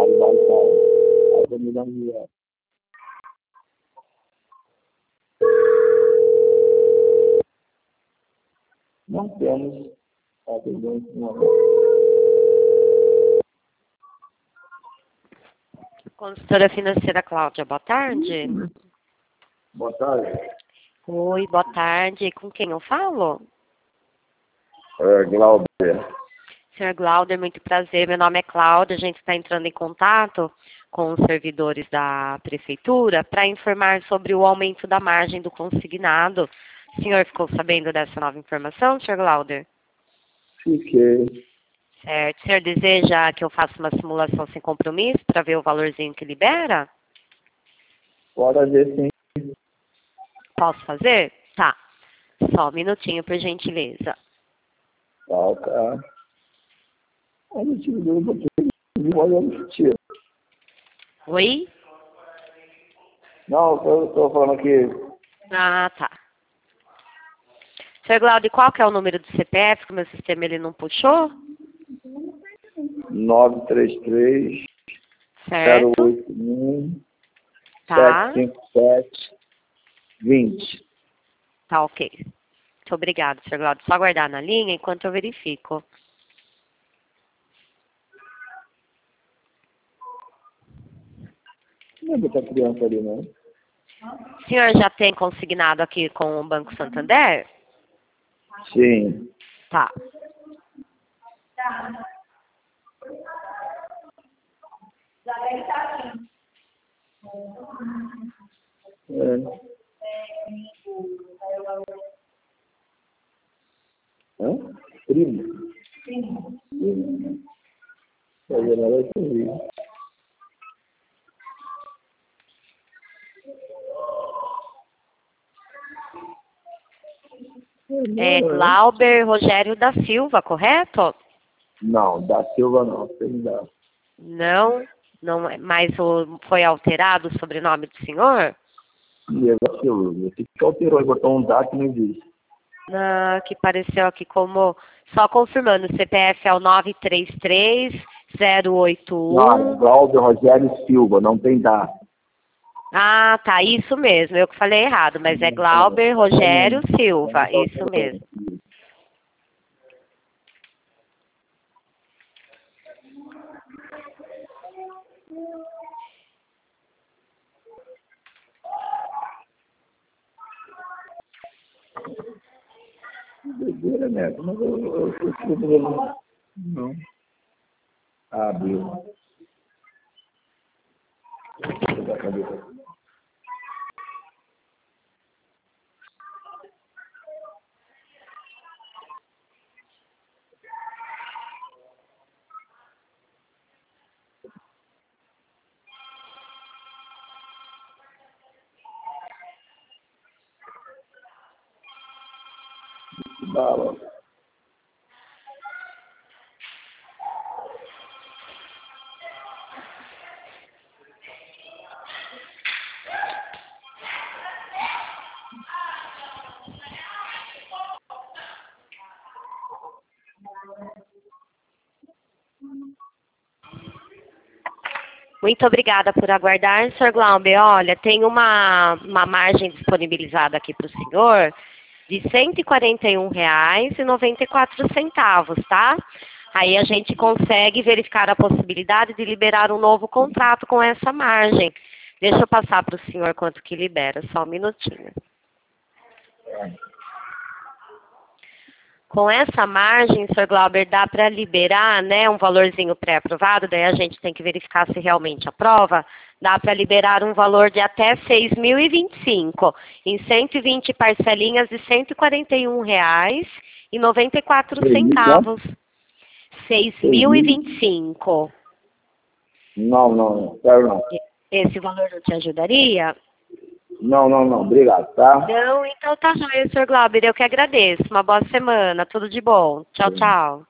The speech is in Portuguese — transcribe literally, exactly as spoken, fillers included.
vai, vai. Avenida Anguera. Não temos atendente, não. Consultora financeira Cláudia, boa tarde. Boa tarde. Oi, boa tarde. Com quem eu falo? É, Glauber. senhor Glauber, muito prazer. Meu nome é Cláudia. A gente está entrando em contato com os servidores da prefeitura para informar sobre o aumento da margem do consignado. O senhor ficou sabendo dessa nova informação, senhor Glauber? Fiquei. Certo. O senhor deseja que eu faça uma simulação sem compromisso para ver o valorzinho que libera? Pode ver sim. Posso fazer? Tá. Só um minutinho, por gentileza. Tá, tá. Olha o tiro dele, porque ele olha o tiro. Oi? Não, eu estou falando aqui. Ah, tá. senhor Glauber, qual que é o número do C P F que o meu sistema ele não puxou? nove três três, zero Certo. oito um, Tá. sete cinco sete, vinte. Tá, ok. Muito obrigada, senhor Glauber. Só aguardar na linha enquanto eu verifico. Não é botar criança ali, não. O senhor já tem consignado aqui com o Banco Santander? Sim. Tá. É. Hã? Primo. Primo. Primo. Fazer nada comigo. É Glauber Rogério da Silva, correto? Não, da Silva não, tem da. Não, não é, mas o, foi alterado o sobrenome do senhor? E é da Silva. Você que alterou e botou um dado que não existe. Ah, que apareceu aqui como, só confirmando, o C P F é o nove três três, zero oito Não, um. Glauber Rogério Silva, não tem dado. Ah, tá, isso mesmo, eu que falei errado, mas é Glauber Rogério Silva, isso mesmo. Doideira, né? Mas eu eu eu eu- não. Abriu. Deixa eu dar a cabeça. Bala. Muito obrigada por aguardar, senhor Glauber. Olha, tem uma, uma margem disponibilizada aqui para o senhor de cento e quarenta e um reais e noventa e quatro centavos, tá? Aí a gente consegue verificar a possibilidade de liberar um novo contrato com essa margem. Deixa eu passar para o senhor quanto que libera, só um minutinho. Com essa margem, senhor Glauber, dá para liberar, né, um valorzinho pré-aprovado, daí a gente tem que verificar se realmente aprova, dá para liberar um valor de até seis mil e vinte e cinco, em cento e vinte parcelinhas de cento e quarenta e um reais e noventa e quatro centavos. seis mil e vinte e cinco. Não, não, não. Quero não. Esse valor não te ajudaria? Não, não, não. Obrigado, tá? Não, então tá joia, senhor Glauber, eu que agradeço. Uma boa semana, tudo de bom. Tchau, tchau.